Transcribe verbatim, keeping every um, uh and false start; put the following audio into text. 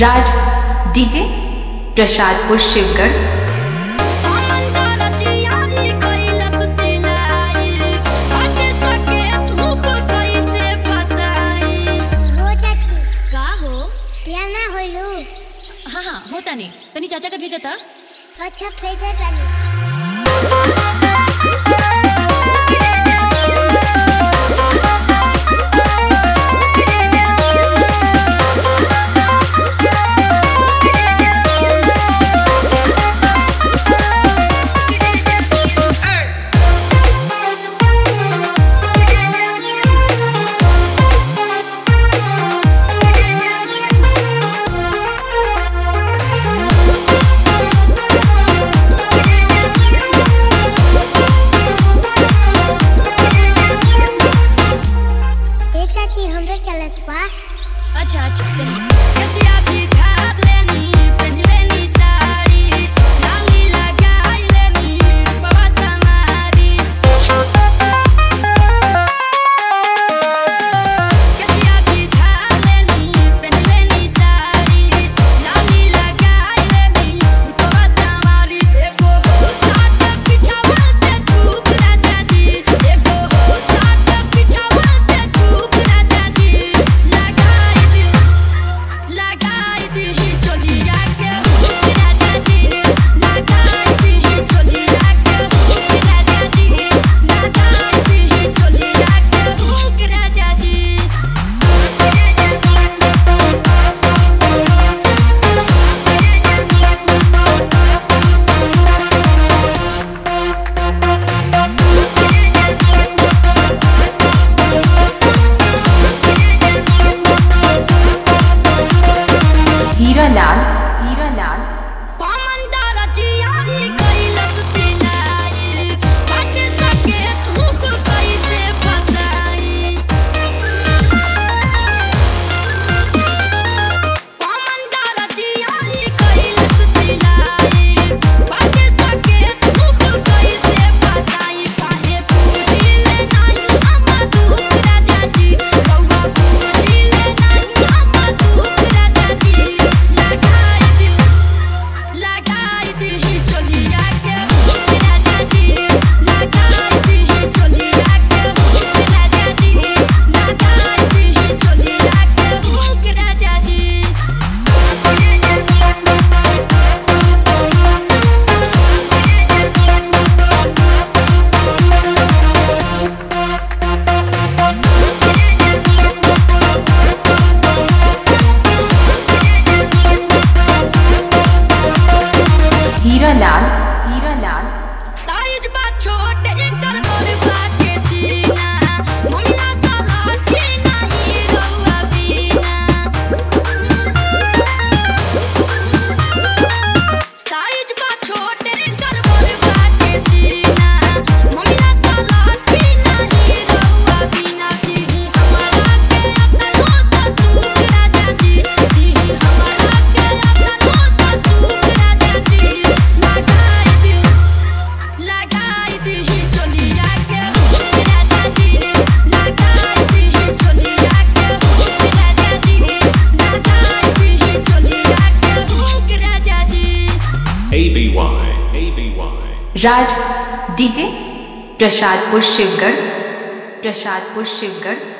राज DJ Prasadpur Shivgarh. हाँ हाँ होता नहीं तनी चाचा का भेजा था। अच्छा भेजा जानी। अच्छा अच्छा चलिए कैसी आती झाड़ लेनी पहन लेनी साड़ी लाली लगाई लेनी रूपवा समारी कैसी आती झाड़ लेनी पहन लेनी साड़ी लाली लगाई लेनी रूपवा समारी एगो हो तात पिछावा से चूक राजा जी एगो हो तात पिछावा से चूक राजा जी लगाई दी चोलिया के राजा जी लगाई दी चोलिया के राजा जी लगाई दी चोलिया के राजा जी। हीरा लाल हीरा लाल पामंदारा जियानी कैलस सिलाई बाटे सके धूप कैसे फसाई पामंदारा जियानी कैलस सिलाई बाटे सके धूप कैसे फसाई काहे पूछिले नहीं हम दुख राजा जी रउआ पूछिले नहीं हम दुख राजा जी लगाई दी लगाई दी चोलिया के राजा जी लगाई दी चोलिया के राजा जी लगाई दी चोलिया के राजा जी। हीरा लाल हीरा लाल साइज बा छोटे कर मोर बाटे सीना मोला साला के नहीं रउआ बिना साइज बा छोटे कर मोर बाटे सीना मोला साला के नहीं रउआ बिना दी हमारा के अकल होता सुख राजा जी दी हमारा के अकल होता सुख राजा जी लगाई दी लगाई दी चोलिया के राजा जी लगाई दी चोलिया के राजा जी लगाई दी चोलिया के राजा जी। A B Y A B Y Raj DJ Prasadpur Shivgarh Prasadpur Shivgarh.